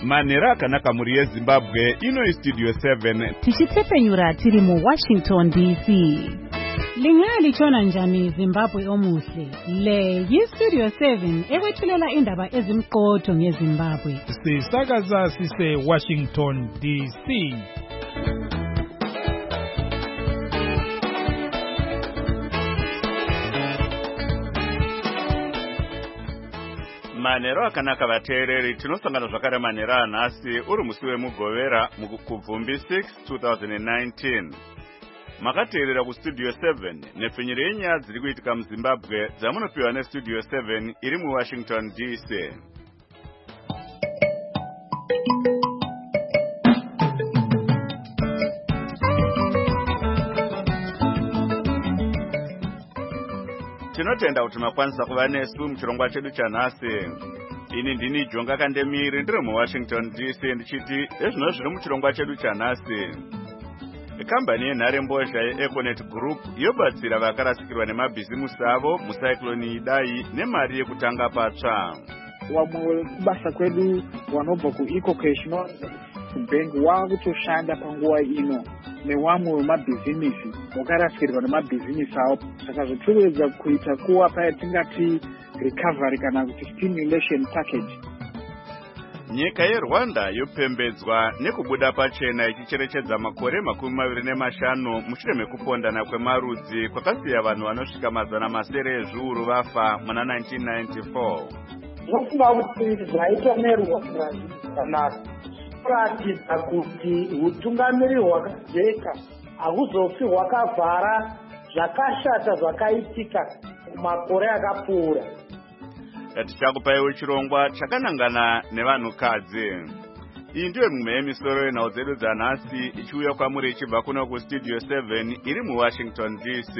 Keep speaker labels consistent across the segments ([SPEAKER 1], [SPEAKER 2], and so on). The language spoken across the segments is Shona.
[SPEAKER 1] Manhero akanaka muri yeZimbabwe, ino Studio 7.
[SPEAKER 2] Tichitsepenyura tiri mu Washington DC. Lingalitshona njani Zimbabwe omuhle? Le yiStudio 7 ekwethulela indaba ezimqotho ngeZimbabwe.
[SPEAKER 3] Sisakaza sise Washington DC.
[SPEAKER 1] Manhero akanaka vateereri, tinosangana zvakare manhero anhasi uri musi wemugovera kubvumbi 6 2019. Makateerera kuStudio 7 nepfinyiro yenyaya dziri kuitika muZimbabwe dzamunopiwa neStudio 7 iri muWashington DC. Tinotenda kuti makwanisa kuva nesu muchirongwa chedu chanhasi. Ini ndini Jonga Kandemiri ndiri muWashington DC ndichiti ezvino zviri muchirongwa chedu chanhasi. Kambani yenharembozha yeEconet Group yobatsira vakarasikirwa nemabhizimusi avo mucyclone Idai nemari yekutanga patsva.
[SPEAKER 4] Wamwe kubasa kwedu wanobva kuEcocash Bank wakutoshanda panguva ino newamwe wemabhizimisi wakarasikirwa nemabhizimisi avo. Saka zvotovedza kuita kuwapa yatingati recovery kana kuti stimulation package.
[SPEAKER 1] Nyika yeRwanda yopembedzwa nekubuda pachena ichicherechedza makore 25 mushure mekupondana kwemarudzi kwakasiya vanhu vanosvika 700 ezviuru vafa muna 1994.
[SPEAKER 5] Zvofunga kuti zvaitwa neRwanda zvakanaka. Kuratidza kuti utungamiri hwakajeka hakuzofi hwakavhara zvakashata zvakaitika kumakore akapfuura.
[SPEAKER 1] Tichakupaiwo chirongwa chakanangana nevanhukadzi. Iyi ndiyo mimwe yemisoro yenhau dzedu dzanhasi ichiuya kwamuri ichibva kuno kuStudio 7 iri muWashington DC.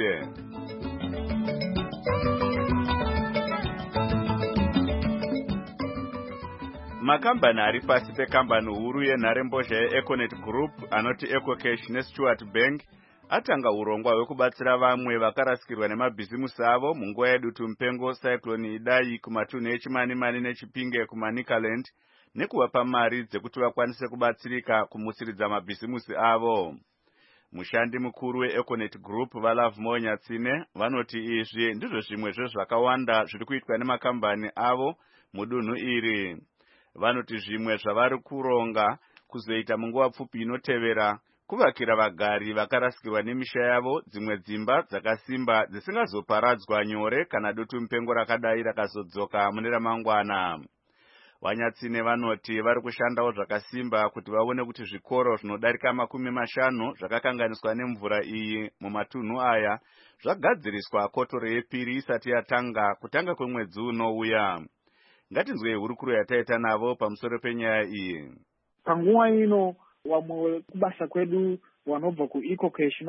[SPEAKER 1] Makambani ari pasi pekambani huru yenharembozha yeEconet Group anoti Ecocash neStuart Bank atanga urongwa hwekubatsira vamwe vakarasikirwa nemabhizimusi avo munguva yedutu mupengo cyclone Idai kumatunhu eChimanimani neChipinge kuManicaland nekuvapa mari dzekuti vakwanise kubatsirika kumutsiridza mabhizimusi avo. Mushandi mukuru weEconet Group Valav Monyatsine vanoti izvi ndizvo zvimwe zvezvakawanda zviri kuitwa nemakambani avo mudunhu iri. Vanoti zvimwe zvavari kuronga kuzoita munguva pfupi inotevera kuvakira vagari vakarasikirwa nemisha yavo dzimwe dzimba dzakasimba dzisingazoparadzwa nyore kana dutu mupengo rakadai rakazodzoka mune ramangwana. Vanyatsine vanoti vari kushandawo zvakasimba kuti vaone kuti zvikoro zvinodarika 50 zvakakanganiswa nemvura iyi mumatunhu aya zvagadziriswa kotoro yepiri isati yatanga kutanga kwemwedzi unouya. Ngatinzwe hurukuro yataita navo pamusoro penyaya iyi.
[SPEAKER 4] Panguva ino wamwe kubasa kwedu wanobva kuEcocash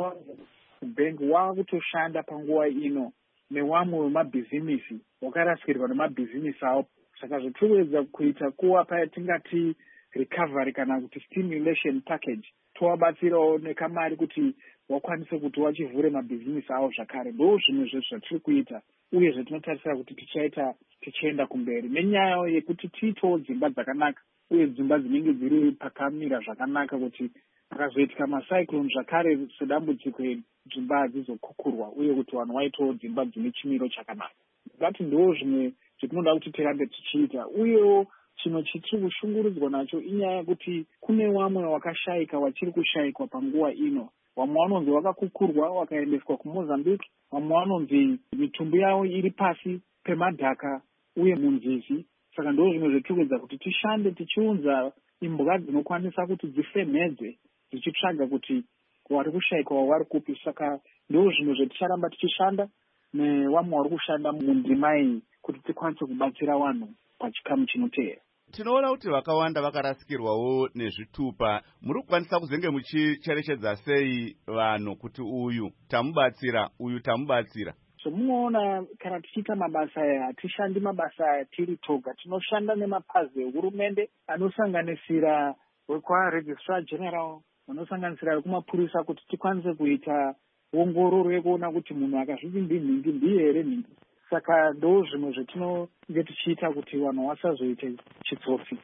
[SPEAKER 4] Bank wakutoshanda panguva ino newamwe wemabhizimisi wakarasikirwa nemabhizimisi avo. Saka zvotovedza kuita kuwapa yatingati recovery kana kuti stimulation package. Towabatsirawo nekamari kuti wakwanise kuti wachivhure mabhizimisi avo zvakare. Ndo zvimwe zvatiri kuita uye zvatinotarisira kuti tichaita tichienda kumberi nenyaya yekuti tiitewo dzimba dzakanaka uye dzimba dzinenge dziri pakamira zvakanaka kuti pakazoitika macyclone zvakare sedambudziko dzimba hadzizokukurwa uye kuti vanhu vaitewo dzimba dzine chimiro chakanaka. Ngati ndo zvimwe zvatinoda kuti tirambe tichiita. Uyewo chimwe chitiri kushungurudzwa nacho inyaya yekuti kune wamwe wakashayika wachiri kushayikwa panguva ino. Vamwe vanonzi vakakukurwa wakaendeswa kuMozambique, vamwe vanonzi mitumbu yavo iri pasi pemadhaka uye munzizi. Saka ndo zvimwe zvatikuedza kuti tishande tichiunza imbwa dzinokwanisa kuti dzifemhedze dzichitsvaga kuti vari kushayikwa vari kupi. Saka ndo zvimwe zvaticharamba tichishanda nevamwe vari kushanda mundima iyi kuti tikwanise kubatsira vanhu pachikamu chinoteera.
[SPEAKER 1] Tinoona kuti vakawanda vakarasikirwawo nezvitupa. Muri kukwanisa kuzenge muchicherechedza sei vanhu kuti uyu tamubatsira, uyu tamubatsira?
[SPEAKER 4] So munoona kana tichiita mabasa aya hatishandi mabasa aya tiri toga. Tinoshanda nemapazi ehurumende anosanganisira wekwaRegistrar General, anosanganisira wekumapurisa kuti tikwanise kuita ongororo yekuona kuti munhu akazviti nhingi ndiye here nhingi. Saka ndo zvimwe zvatinenge tichiita kuti vanhu vasazoite chitsofi.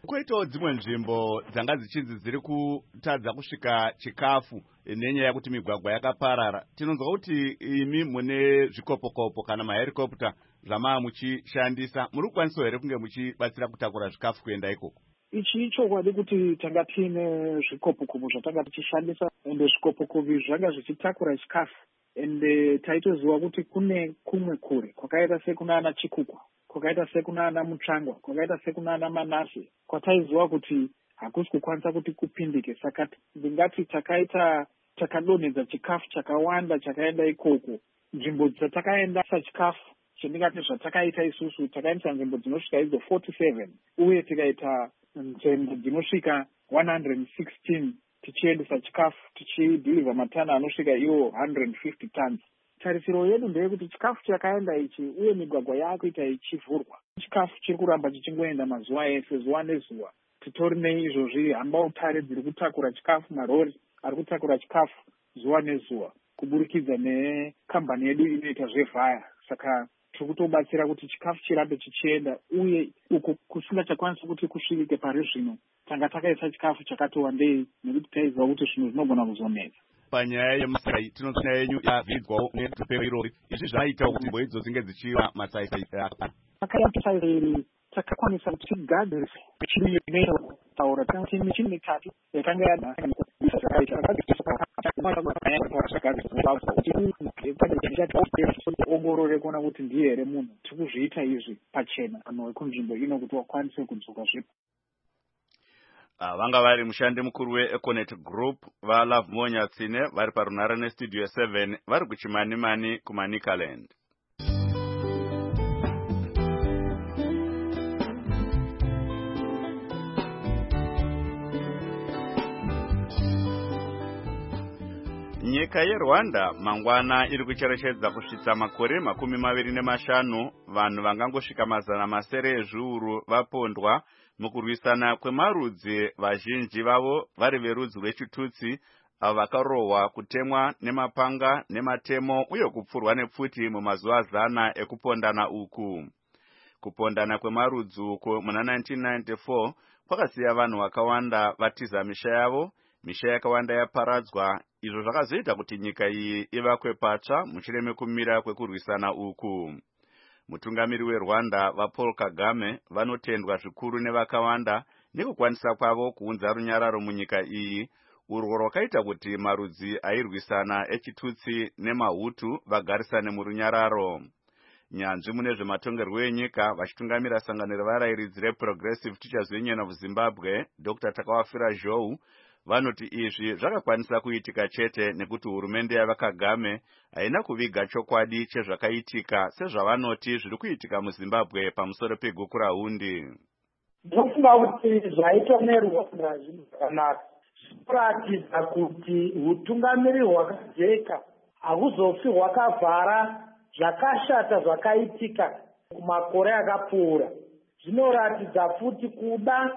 [SPEAKER 1] Kwoitawo dzimwe nzvimbo dzanga dzichinzi dziri kutadza kusvika chikafu nenyaya yekuti migwagwa yakaparara. Tinonzwa kuti imi mune zvikopokopo kana maherikopta zvamava muchishandisa, muri kukwanisa here kunge muchibatsira kutakura zvikafu kuenda ikoko?
[SPEAKER 4] Ichi chokwadi kuti tanga tiine zvikopokopo zvatanga tichishandisa, ende zvikopokopo zvanga zvichitakura chikafu, ende taitoziva kuti kune kumwe kure kwakaita sekunana Chikukwa, kwakaita sekunana Mutsvangwa, kwakaita sekunana Manase, kwataiziva kuti hakusi kukwanisa kuti kupindike. Saka ndingati takadonhedza chikafu chakawanda chakaenda ikoko. Nzvimbo dzatakaendesa chikafu, chendingati zvatakaita isusu, takaendesa nzvimbo dzinosvika idzo 47 uye tikaita nzvimbo dzinosvika 116 tichiendesa chikafu, tichidhilivha matana anosvika iwo 150 tons. Tarisiro yedu ndeyekuti chikafu chakaenda ichi uye migwagwa yakuita ichivhurwa, chikafu chiri kuramba chichingoenda mazuva ese, zuva nezuva. Titori neizvozvi hambautare dziri kutakura chikafu, marori ari kutakura chikafu zuva nezuva kuburikidza nekambani yedu inoita zvevhaya. Saka tiri kutobatsira kuti chikafu chirambe chichienda, uye uko kusingachakwanisi kuti kusvikike pari zvino tanga takaisa chikafu chakati wandei nekuti taiziva kuti zvinhu zvinogona kuzonetsa.
[SPEAKER 1] Panyaya yemasai tinonzwa nyaya yenyu yavhidzwawo nepeirori, izvi zvaiitawo kuti nzvimbo idzo dzinge dzichiva matsaisai
[SPEAKER 4] akayairi takakwanisa kuti tigadzirise michini inotaura kuti michini mitatu yakanga ongorore kuona kuti ndiye here munhu tiri kuzviita izvi pachena vanhu vekunzvimbo ino kuti vakwanise kudzoka zvipo.
[SPEAKER 1] Vanga vari mushandi mukuru weEconet Group vaLove Monyatsine vari parunhare nestudio 7 vari kuChimanimani kuManicaland. Nyika yeRwanda mangwana iri kucherechedza kusvitsa makore 25 vanhu vangangosvika 700 ezviuru vapondwa mukurwisana kwemarudzi, vazhinji vavo vari verudzi rweChitutsi, avo vakarohwa, kutemwa nemapanga nematemo uye kupfurwa nepfuti mumazuva 100 ekupondana uku. Kupondana kwemarudzi uku muna 1994 kwakasiya vanhu vakawanda vatiza misha yavo, misha yakawanda yaparadzwa. Izvo zvakazoita kuti nyika iyi ivakwe patsva mushure mekumira kwekurwisana uku. Mutungamiri weRwanda vaPaul Kagame vanotendwa zvikuru nevakawanda nekukwanisa kwavo kuunza runyararo munyika iyi, urwo rwakaita kuti marudzi airwisana eChitutsi nemaHutu vagarisane murunyararo. Nyanzvi mune zvematongerwo enyika vachitungamira sangano revarayiridzi reProgressive Teachers Union of Zimbabwe, Dr. Takawafira Zhou, vanoti izvi zvakakwanisa kuitika chete nekuti hurumende yavaKagame haina kuviga chokwadi chezvakaitika sezvavanoti zviri kuitika muZimbabwe pamusoro pegukurahundi.
[SPEAKER 5] Ndinofunga kuti zvaitwa neRwanda zvinhu zvakanaka. Zvinoratidza kuti utungamiri hwakajeka hakuzofi hwakavhara zvakashata zvakaitika kumakore akapfuura. Zvinoratidza futi kuda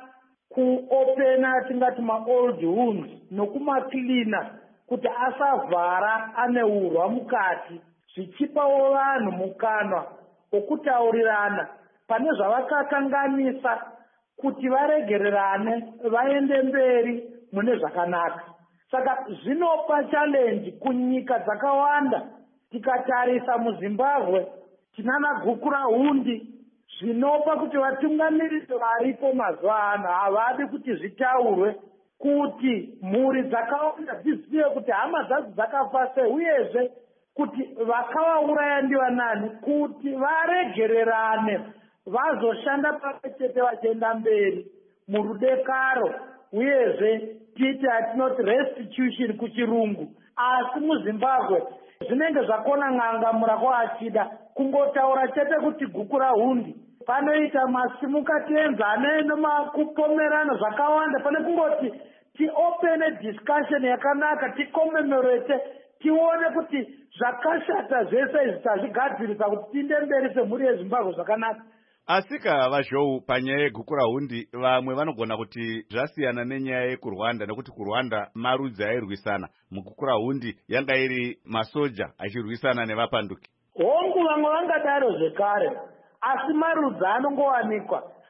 [SPEAKER 5] kuopena tingati maold wounds nokumaklina kuti asavhara ane urwa mukati, zvichipawo vanhu mukanwa wokutaurirana pane zvavakakanganisa kuti varegererane vaende mberi mune zvakanaka. Saka zvinopa challenge kunyika dzakawanda. Tikatarisa muZimbabwe tinana Gukurahundi, zvinopa kuti vatungamiriri varipo mazuva ano havadi kuti zvitaurwe kuti mhuri dzakawanda dzizive kuti hama dzadzo dzakafa sei, uyezve kuti vakavauraya ndivanani, kuti varegererane vazoshanda pamwe chete vachienda mberi murudekaro, uyezve titi hatinoti restitution kuchirungu. Asi muZimbabwe zvinenge zvakona ng'anga kwachida kungotaura chete kuti Gukurahundi, panoita masimukati enzane nemakupomerana zvakawanda, pane kungoti tiopene discussion yakanaka, tikomemorete, tione kuti zvakashata zvese izvi tazvigadzirisa kuti tiende mberi semhuri yeZimbabwe zvakanaka.
[SPEAKER 1] Asika vaZhou, panyaya yeGukurahundi vamwe vanogona kuti zvasiyana nenyaya yekurwanda, nekuti kurwanda marudzi airwisana, muGukurahundi yanga iri masoja achirwisana nevapanduki.
[SPEAKER 5] Hongu vamwe vangadaro zvekare, asi marudzi anongowanikwa.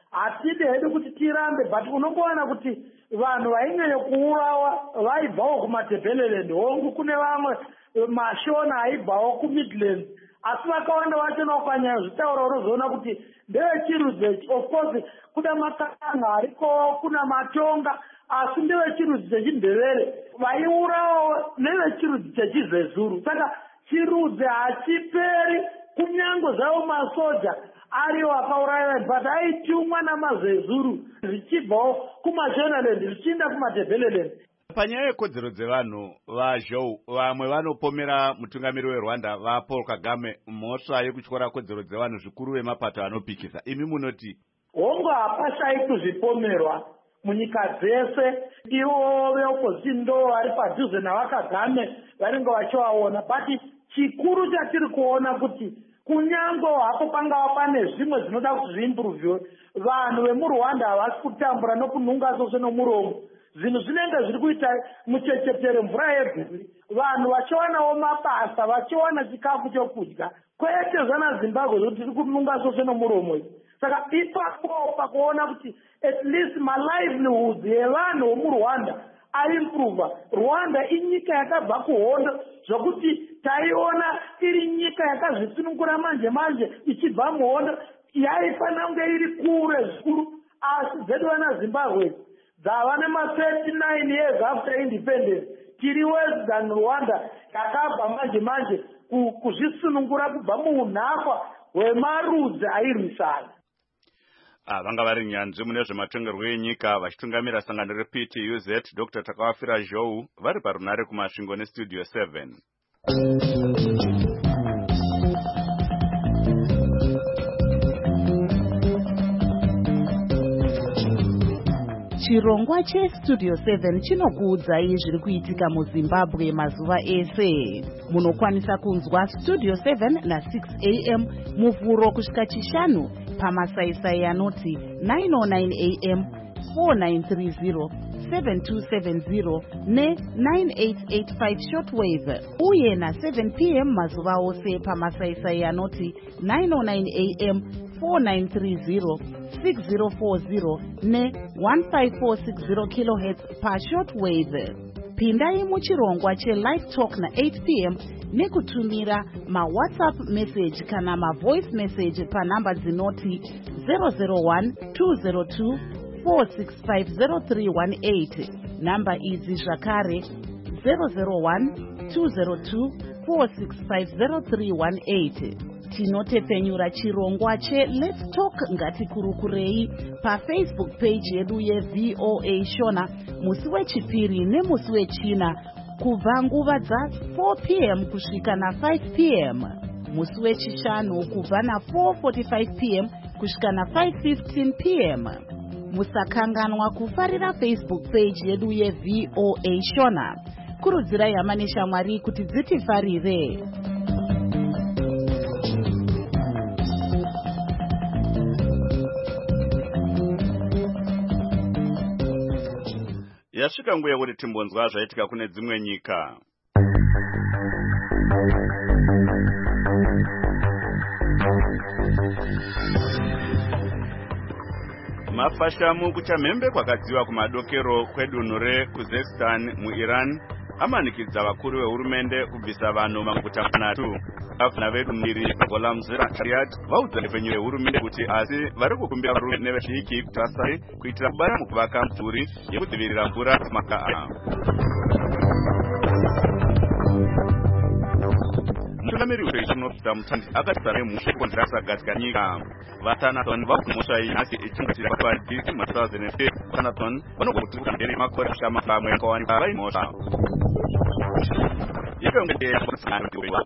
[SPEAKER 5] hatidi hedu kuti tirambe, but unongoona kuti vanhu vainyanya kuurawa vaibvawo kumadebheleland hongu, kune vamwe mashona aibvawo kumidland, asi vakawanda vachona ukanyanya zvitaura unozoona kuti ndevechirudzi. Of course kuna makanga ariko, kuna matonga, asi ndevechirudzi chechindevere, vaiurawo nevechirudzi chechizezuru. Saka chirudzi hachiperi, kunyange zvavo masoja ariwo akaurayiwa, but aitumwa namazezuru zvichibvawo kumashonaland zvichienda kumadebheleland.
[SPEAKER 1] Panyaya yekodzero dzevanhu vaZhou, vamwe vanopomera mutungamiri weRwanda vaPaul Kagame mhosva yekutyora kodzero dzevanhu zvikuru vemapato anopikisa. Imi munoti?
[SPEAKER 5] Hongu hapashai kuzvipomerwa munyika dzese. Ivo veopposition ndo vari padhuze navakagame varinge vachivaona, but chikuru chatiri kuona kuti kunyange hapo pangava pane zvimwe zvinoda kuti zviimprovhiwe, vanhu vemurwanda havasi kutambura nokunhunga sose nomuromo. Zvinhu zvinenge zviri kuita muchechetere mvura yebviri, vanhu vachionawo mabasa, vachiwana chikafu chokudya, kwete zvana Zimbabwe zvokuti tiri kunhunga sose nomuromo. Saka ipapo pakuona kuti at least malivelihood yevanhu vomurwanda aimprova. Rwanda inyika yakabva kuhondo zvokuti taiona iri nyika yakazvisunungura manje manje ichibva muhondo, yaifana kunge iri kure zvikuru, asi dzedu vana Zimbabwe dzava nema-39 years after independence, tiri worse than Rwanda yakabva manje manje kuzvisunungura kubva muunhakwa hwemarudzi airwisana.
[SPEAKER 1] Vanga vari nyanzvi mune zvematongerwo enyika vachitungamira sangano rePTUZ, Dr. Takawafira Zhou, vari parunare kumasvingo neStudio 7.
[SPEAKER 6] Chirongwa cheStudio 7 chinokuudzai zviri kuitika muZimbabwe mazuva ese. Munokwanisa kunzwa Studio 7 na6 am muvhuro kusvika chishanu pamasaisai anoti 909 am, 4930, 7270 ne9885 shortwave, uye na7 pm mazuva ose pamasaisai anoti 909 am, 4930, 6040 ne1546 kHz pashortwave. Pindai muchirongwa chelive talk na8 pm nekutumira mawhatsapp message kana mavoice message panhamba dzinoti 001-202-4650318. Namba idzi zvakare 001-202-4650318. Tinotepenyura chirongwa cheLet's Talk Ngatikurukurei paFacebook page yedu yeVOA Shona musi wechipiri nemusi wechina kubva nguva dza4 pm kusvika na5 pm, musi wechishanu kubva na4:45 pm kusvika na5:15 pm. Musakanganwa kufarira Facebook page yedu yeVOA Shona. Kurudzirai hama neshamwari kuti dzitifarire.
[SPEAKER 1] Yasvika nguva yekuti timbonzwa zvaitika kune dzimwe nyika. Mafashamu kuchamhembe kwakadziwa kumadokero kwedunhu reKuzestan muIran amanikidza vakuru vehurumende kubvisa vanhu maguta 3. Gavana vedunhiri Gholam Zahiriat vaudza ndepfenyu yehurumende kuti asi vari kukumbira varume nevechidiki kuti vasare kuitira kubara mukuvaka mudhuri yekudzivirira mvura kumakaa. Mutungamiri weShinoda Mutandi akati sare mushe kontrasa katika nyika. Vatanathon vakumosha inasi ichingatira kwa DC 2008. Vatanathon vanokutuka nderi makore shama pamwe kwa wanika vaimosha. Ipe ungedea kwa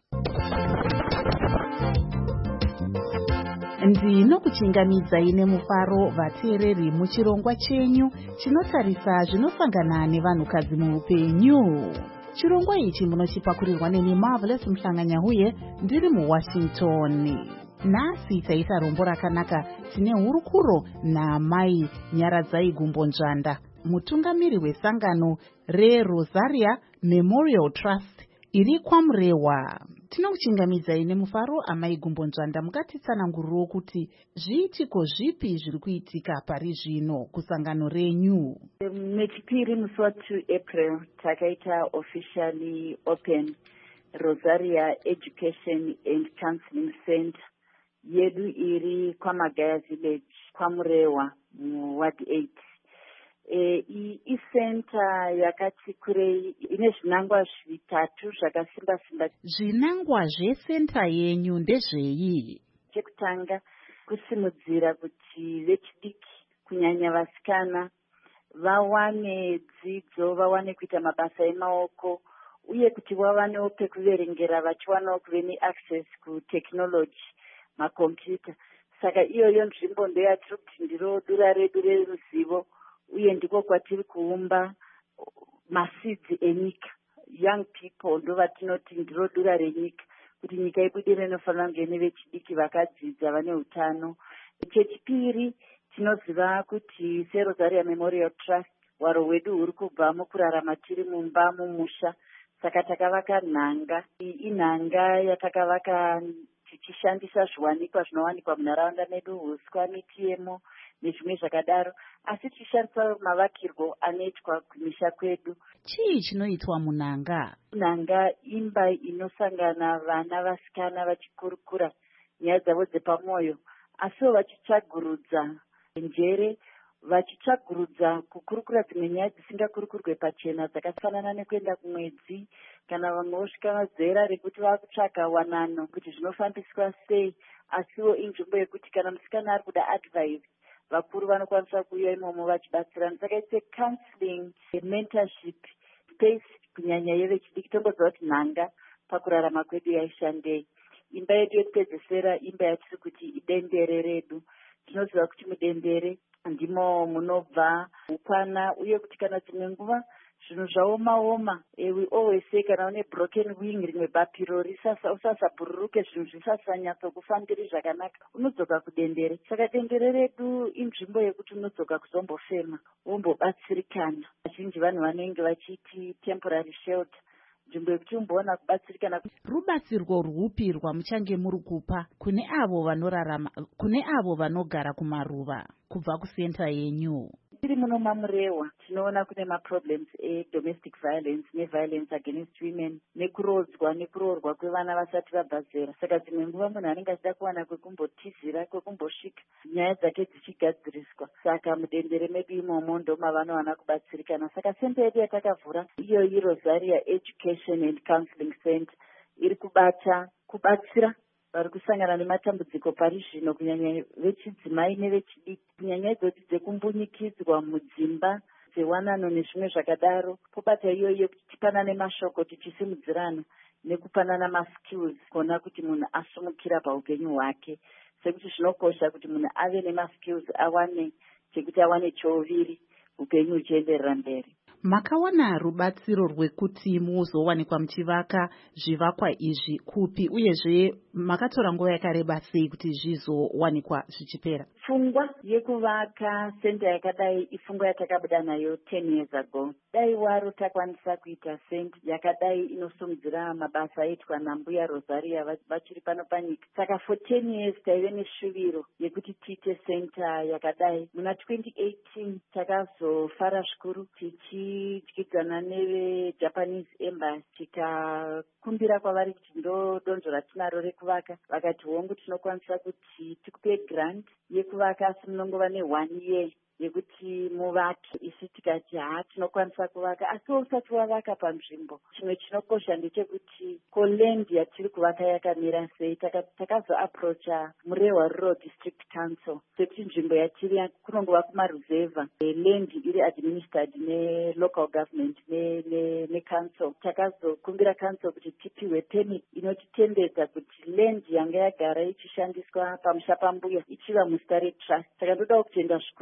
[SPEAKER 6] ndinokuchingamidzai nemufaro vateereri muchirongwa chenyu chinotarisa zvinosangana nevanhukadzi muupenyu. Chirongwa ichi munochipakurirwa neni Marvelous Mhlanganyahuye ndiri muWashington. Nhasi taita rombo rakanaka tine hurukuro naamai Nyaradzai Gumbonzvanda, mutungamiri wesangano reRosaria Memorial Trust iri kwaMurewa. Tinokuchingamidzai nemufaro amai Gumbo Nzvanda. Mukatitsanangurirewo kuti zviitiko zvipi zviri kuitika pari zvino kusangano renyu?
[SPEAKER 7] Nechipiri musi wa2 April takaita officially open Rosaria Education and Counseling Center yedu iri kwaMagaya Village kwaMurewa muWard 8. Isenta yakati kurei ine zvinangwa zvitatu zvakasimba simba.
[SPEAKER 6] Zvinangwa zvesenta yenyu ndezvei?
[SPEAKER 7] Chekutanga kusimudzira kuti vechidiki kunyanya vasikana vawane dzidzo, vawane kuita mabasa emaoko, uye kuti vawanewo pekuverengera vachiwanawo kuve neaccess kutekinoloji, makombiyuta. Saka iyoyo nzvimbo ndoyatiri kuti ndiro dura redu reruzivo, uye ndiko kwatiri kuumba masidzi enyika. Young people ndo vatinoti ndiro dura renyika, kuti nyika ibudire inofanira kunge nevechidiki vakadzidza vane utano. Chechipiri, tinoziva kuti seRosaria Memorial Trust waro wedu huri kubva mukurarama tiri mumba mumusha, saka takavaka nhanga. Inhanga yatakavaka tichishandisa zviwanikwa zvinowanikwa munharaunda medu, huswa, miti yemo nezvimwe zvakadaro, asi tichishandisa mavakirwo anoitwa kumisha kwedu.
[SPEAKER 6] Chii chinoitwa munhanga?
[SPEAKER 7] Nhanga imba inosangana vana vasikana vachikurukura nyaya dzavo dzepamwoyo, asiwo vachitsvagurudza njere, vachitsvagurudza kukurukura dzimwe nyaya dzisingakurukurwe pachena, dzakafanana nekuenda kumwedzi, kana vamwe vosvika zera rekuti vakutsvaga wanano kuti zvinofambiswa sei. Asiwo inzvimbo yekuti kana musikana ari kuda advice, vakuru vanokwanisa kuuya imomo vachibatsirana. Saka it's a counseling, a mentorship space kunyanya yevechidiki. Tomboziva kuti nhanga pakurarama kwedu yaishandei. Imba yedu yekupedzesera imba yatiri kuti idendere redu. Tinoziva kuti mudendere ndimo munobva ukwana, uye kuti kana dzimwe nguva zvinhu zvaoma, we always say kana une broken wing, rimwe bapiro usasabhururuke, zvinhu zvisasanyatso-kufambiri zvakanaka, unodzoka kudendere. Saka dendere redu inzvimbo yekuti unodzoka kuzombofema, wombobatsirikana. Vazhinji vanhu vanenge vachiti temporary shelter, nzvimbo yekuti umboona kubatsirikana.
[SPEAKER 6] Rubatsirwo rwupi rwamuchange muri kupa kune avo vanorarama, kune avo vanogara kumaruva kubva kusenta yenyu?
[SPEAKER 7] Tiri muno maMurewa tinoona kune maproblems domestic violence neviolence against women, nekurodzwa nekuroorwa kwevana vasati vabva zera. Saka dzimwe nguva munhu anenge achida kuwana kwekumbotizira, kwekumbosvika, nyaya dzake dzichigadziriswa. Saka mudendere medu imomo ndo mavanowana kubatsirikana. Saka senta yedu yatakavhura iyoyi Rosaria Education and Counseling Center iri kubatsira vari kusangana nematambudziko pari zvino, kunyanya vechidzimai nevechidiki, kunyanya idzodzi dzekumbunyikidzwa mudzimba dzewanano nezvimwe zvakadaro. Pobata iyoyo kuti tipanane mashoko, tichisimudzirana nekupanana maskills, kuona kuti munhu asumukira paupenyu hwake. Sekuti zvinokosha kuti munhu ave nemaskills, awane chekuti awane chouviri, upenyu huchienderera mberi.
[SPEAKER 6] Makawana rubatsiro rwekuti muzowanikwa muchivaka zvivakwa izvi kupi, uyezve makatora nguva yakareba sei kuti zvizowanikwa zvichipera?
[SPEAKER 7] Pfungwa yekuvaka senta yakadai ipfungwa yatakabuda nayo 10 years ago. Dai waro takwanisa kuita senta yakadai inosumudzira mabasa aitwa naMbuya Rosaria vachiri pano panyika. Saka for 10 years taive neshuviro yekuti tiite senta yakadai. Muna 2018 takazofara zvikuru tichidyidzana neveJapanese Embassy, tikakumbira kwavari kuti ndo donzvo ratinaro rekuvaka. Vakati hongu tinokwanisa kuti tikupe grant yekuvaka, asi munongova ne1 year yekuti muvake. Isi tikati tinokwanisa kuvaka, asi usati wavaka panzvimbo. Chimwe chinokosha ndechekuti land yatiri kuvaka yakamira sei. Takazoaproacha Murewa Rural District Council sekuti nzvimbo yatiri kunongova kumaruzevha, land iri administered nelocal government necouncil. Takazokumbira council kuti tipiwe permit inotitendedza kuti land yanga yagara ichishandiswa pamusha paMbuya ichiva musita retrust. Saka ndoda kutenda zvikuru Murewa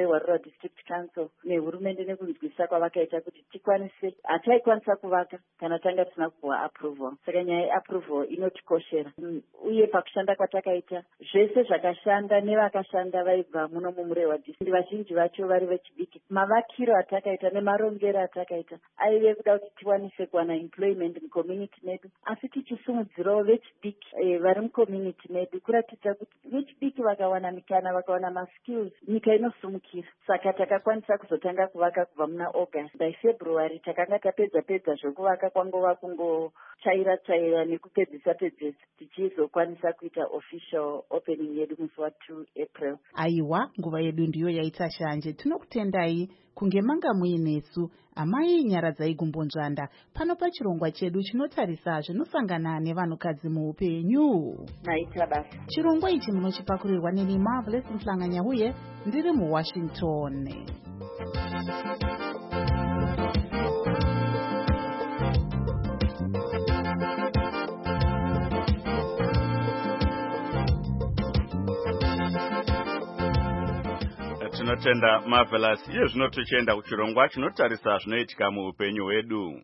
[SPEAKER 7] hwarura district council nehurumende nekunzwisisa kwavakaita kuti tikwanise hataikwanisa kuvaka kana tanga tisina kupuwa approval. Saka nyaya yeapproval inotikoshera, uye pakushanda kwatakaita zvese zvakashanda nevakashanda vaibva muno mumurei wadistrict vazhinji vacho vari vechidiki. Mavakiro atakaita nemarongero atakaita aive kuda kuti tikwanise kuwana employment mucommunity medu, asi tichisumudzirawo vechidiki vari mucommunity medu kuratidza kuti vechidiki vakawana mikana vakawana maskills nyika inosumukira. Saka takakwanisa kuzotanga kuvaka kubva muna August. By February takanga tapedza zvokuvaka kwangova kungotsvaira nekupedzisa tichizokwanisa kuita official opening yedu musi wa2 April.
[SPEAKER 6] Aiwa, nguva yedu ndiyo yaita shanje. Tinokutendai kunge manga muinesu amai Nyaradzai Gumbonzvanda pano pachirongwa chedu chinotarisa zvinosangana nevanhukadzi muupenyu.
[SPEAKER 7] Naita basa.
[SPEAKER 6] Chirongwa ichi munochipakurirwa neni Marvelous Mhlanganya uye ndiri muWashington.
[SPEAKER 1] Tinotenda Marvelous. Iye zvino tichienda kuchirongwa chinotarisa zvinoitika muupenyu hwedu.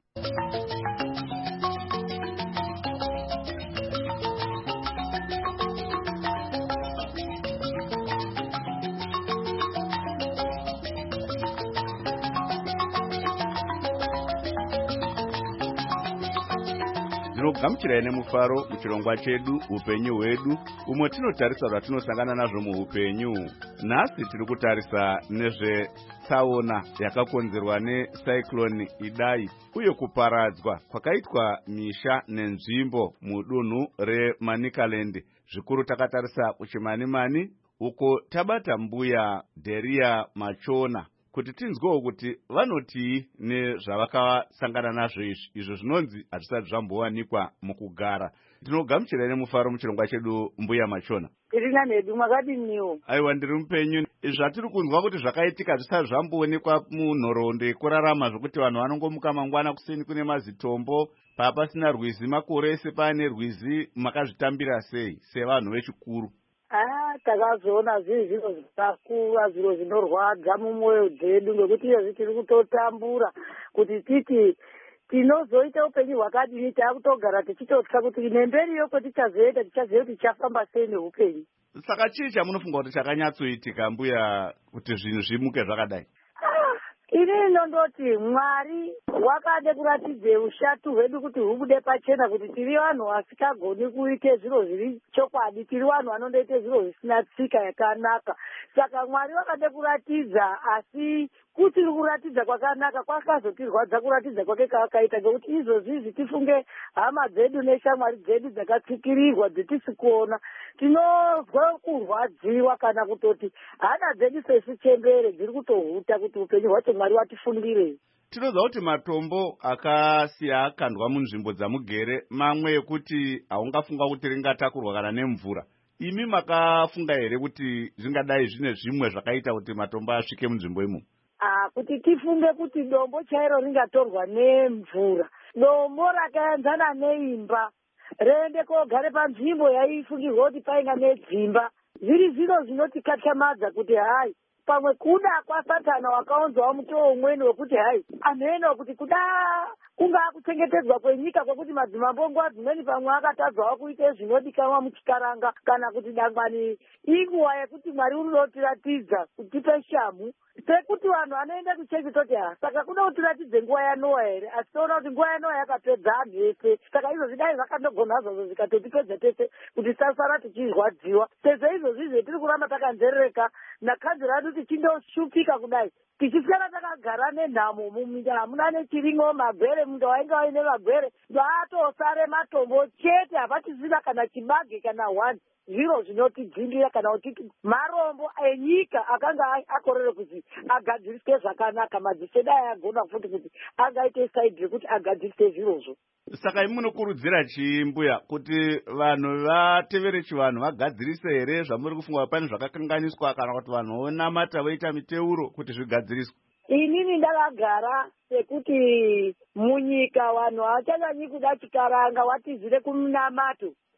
[SPEAKER 1] Ndinogamuchirai nemufaro muchirongwa chedu upenyu hwedu, umwe tinotarisa zvatinosangana nazvo muupenyu. Nhasi tiri kutarisa nezvetsaona yakakonzerwa necyclone Idai uye kuparadzwa kwakaitwa misha nenzvimbo mudunhu reManicaland. Zvikuru takatarisa kuChimanimani uko tabata mbuya Deria Machona kuti tinzwewo kuti vanotii nezvavakasangana nazvo izvo zvinonzi hazvisati zvambowanikwa mukugara. Ndinogamuchirai nemufaro muchirongwa chedu mbuya Machona.
[SPEAKER 8] Irina nedu makadiniwo.
[SPEAKER 1] Aiwa, ndiri mupenyu. Zvatiri kunzwa kuti zvakaitika zvisati zvamboonekwa munhoroondo yekurarama zvokuti vanhu vanongomuka mangwana kuseni kune mazitombo papasina rwizi makore ese paane rwizi, makazvitambira sei sevanhu vechikuru?
[SPEAKER 8] Takazoona zviro zvakakura, zviro zvinorwadza mumwoyo dzedu ngekuti izvezvi tiri kutotambura kuti titi tinozoita upenyu hwakadini. Taakutogara tichitotya kuti nemberiyo kwetichazoenda tichaziva kuti tichafamba sei neupenyu.
[SPEAKER 1] Saka chii chamunofunga kuti chakanyatsoitika mbuya kuti zvinhu zvimuke zvakadai?
[SPEAKER 8] Ini ndoti Mwari wakade kuratidze ushatu hwedu kuti hubude pachena kuti tiri vanhu vasikagoni kuite zviro zviri chokwadi, tiri vanhu vanondoite zviro zvisina tsika yakanaka. Saka Mwari wakade kuratidza, asi kuti kuratidza kwakanaka kwakazotirwadza kuratidza kwake kawakaita, ngekuti izvozvi tifunge hama dzedu neshamwari dzedu dzakatsikirirwa dzetisikuona, tinozwa kurwadziwa kana kutoti hana dzedu sesu chembere dziri kutohuta kuti upenyu hwacho Mwari watifungirei.
[SPEAKER 1] Tinoziva kuti matombo akasiya akandwa munzvimbo dzamugere, mamwe ekuti haungafunga kuti ringatakurwa kana nemvura. Imi makafunga here kuti zvingadai zvine zvimwe zvakaita kuti matombo asvike munzvimbo imo?
[SPEAKER 8] Kuti tifunge kuti dombo chairo ringatorwa nemvura, dombo rakaenzana neimba rende kogare panzvimbo yaifungirwa kuti painga nedzimba, zviri zviro zvinotikachamadza kuti hai pamwe kuda kwaSatana wakaonzawo mutoo umweni wekuti hai aneno kuti kuda kungaa kuchengetedzwa kwenyika kwekuti madzimambo nguva dzimweni pamwe akatadzawo kuite zvinodikanwa muchikaranga, kana kuti dangwani inguva yekuti Mwari unotiratidza kutipe shamhu sekuti vanhu vanoenda kuchechi toti saka kuda kutiratidze nguva yaNoa here, asi toona kuti nguva yaNoa yakapedza anhu ese. Saka izvo zvidai zvakandogona zvazvo zvikatotipedza tese kuti tasara tichirwadziwa. Sezvo izvozvi zvetiri kuramba takanzerereka nakanzi radu tichindoshupika kudai tichifara takagara nenhamo muminda hamuna nechiringo magwere, munda wainga waine magwere ndoatosare matombo chete, hapachisina kana chibage kana hwani. Zviro zvinotidzindira kana kuti marombo enyika akanga akorere kuti agadziriswe zvakanaka, madziso dai agona futi kuti angaite saidi rekuti agadzirise zvirozvo.
[SPEAKER 1] Saka imi munokurudzira chimbuya kuti vanhu vatevere chivanhu vagadzirise here zvamuri kufunga pane zvakakanganiswa, kana kuti vanhu vonamata voita miteuro kuti zvigadziriswe?
[SPEAKER 8] Inini ndakagara sekuti munyika vanhu havachanyanyi kuda chikaranga, watizire kumunamato.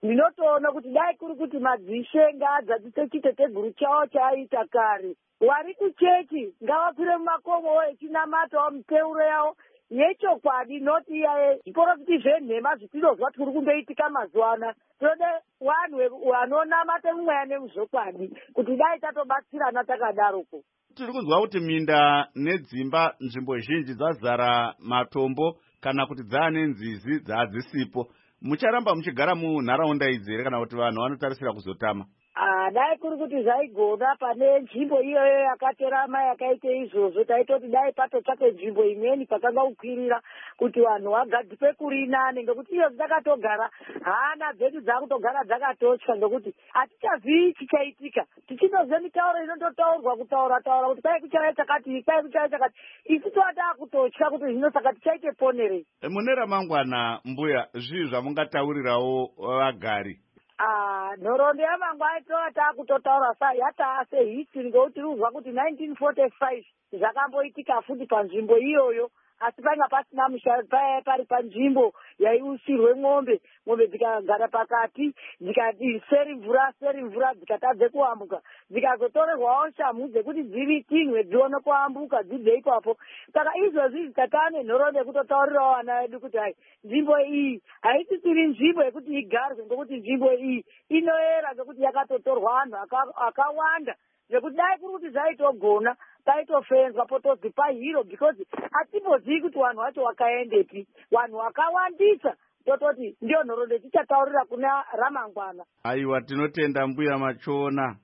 [SPEAKER 8] ndinotoona kuti dai kuri kuti madzishe ngaadzadzise chiteteguru chawo chaaita kare. Vari kuchechi ngavakwire mumakomowo echinamatawo miteuro yawo yechokwadi, noti iyaye zviporofiti zvenhema zvitinozwa tiri kundoitika mazuva ana. Tode vanhu vanonamata mumweya nemuzvokwadi kuti dai tatobatsirana takadaroko.
[SPEAKER 1] Tiri kuzwa kuti minda nedzimba nzvimbo zhinji dzazara matombo kana kuti dzaane nzizi dzadzisipo. Mucharamba muchigara munharaunda idzi here kana kuti vanhu vanotarisira kuzotama?
[SPEAKER 8] Dai kuri kuti zvaigona pane nzvimbo iyoyo yakaterama yakaite izvozvo, taitoti dai patotsvake nzvimbo imweni pakanga kukwirira kuti vanhu vagadzipe kurinane, ngekuti iyo dzakatogara hana dzedu dzakutogara dzakatotya, ngekuti hatichazivi chichaitika. Tichinoziva mitauro inondotaurwa kutaura kuti kwai kuchaya chakati, kwai kuchaya chakati, isi toda kuti zvino saka tichaite ponerei.
[SPEAKER 1] Mune ramangwana mbuya, zvii zvamungataurirawo vagari?
[SPEAKER 8] Nhoroondo yamangwana takutotaura yataa sehistory, ngekuti tiri kuzwa kuti 1945 zvakamboitika futi panzvimbo iyoyo, asi panga pasina pari panzvimbo yaiusirwe mombe dzikagara pakati, dzikati seri mvura dzikatadze kuambuka, dzikazotorerwawo shamhu dzekuti dziritinwe dzione kuambuka dzibve ipapo. Saka izvozvi zikataa nenhoroondo yekutotaurirawo vana vedu kuti hai, nzvimbo iyi haisisiri nzvimbo yekuti igarwe, ngekuti nzvimbo iyi inoera ngekuti yakatotorwa vanhu akawanda, zvekuti dai kuri kuti zvaitogona taitofenzwa potozi pahiro, because hatimbozivi kuti vanhu vacho vakaendepi. Vanhu vakawandisa tototi ndio nhoroondo tichataurira kuna ramangwana.
[SPEAKER 1] Aiwa, tinotenda mbuya Machona.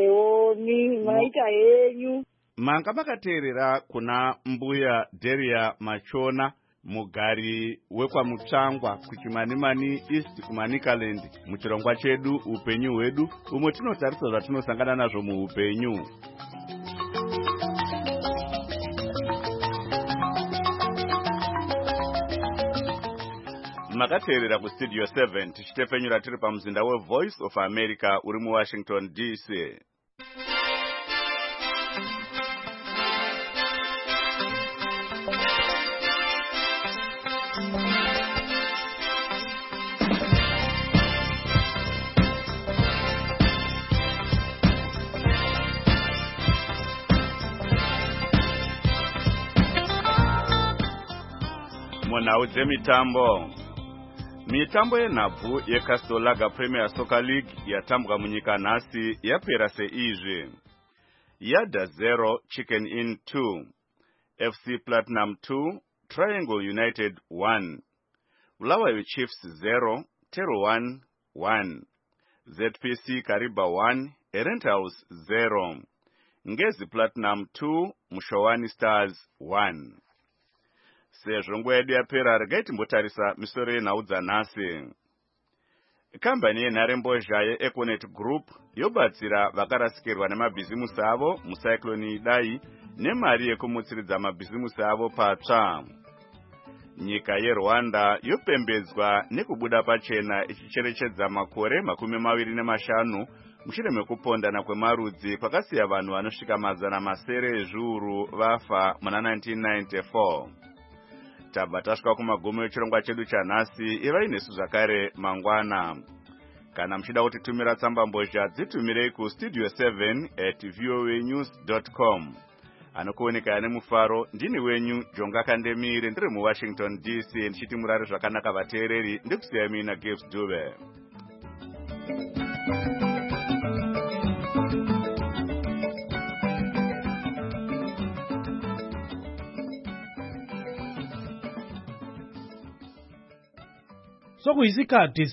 [SPEAKER 8] Ni mwaita henyu.
[SPEAKER 1] Manga makateerera kuna mbuya Deria Machona, mugari wekwamutsvangwa kuchimanimani East kuManicaland, muchirongwa chedu upenyu hwedu, umwe tinotarisa zvatinosangana nazvo muupenyu. Makateerera kustudio 7 tichitefenyura tiri pamuzinda weVoice of America uri muWashington DC. Munhau dzemitambo. Mitambo yenhabvu yeCastle Lager Premier Soccer League yatambwa munyika nhasi yapera seizvi: Yada 0 Chicken Inn 2, FC Platinum 2, Triangle United 1, Bulawayo Chiefs 0, Tero 1, ZPC Kariba 1, Renthouse 0, Ngezi Platinum 2, Mushowani Stars 1. Sezvo nguva yedu yapera, regai timbotarisa misoro yenhau dzanhasi. Kambani yenharembozha yeEconet Group yobatsira vakarasikirwa nemabhizimusi avo mucyclone Idai nemari yekumutsiridza mabhizimusi avo patsva. Nyika yeRwanda yopembedzwa nekubuda pachena ichicherechedza makore 25 mushure mekupondana kwemarudzi kwakasiya vanhu vanosvika 700 ezviuru vafa muna 1994. Tabva tasvika kumagumo echirongwa chedu chanhasi. Ivai nesu zvakare mangwana. Kana muchida kutitumira tsamba mbozha, dzitumirei kustudio 7@voanews.com. Anokuoneka ane mufaro, ndini wenyu Jonga Kandemire, ndiri muWashington DC, ndichiti murare zvakanaka vateereri, ndikusiyai mina Gibbs Dube.
[SPEAKER 3] Sokuyisikhathi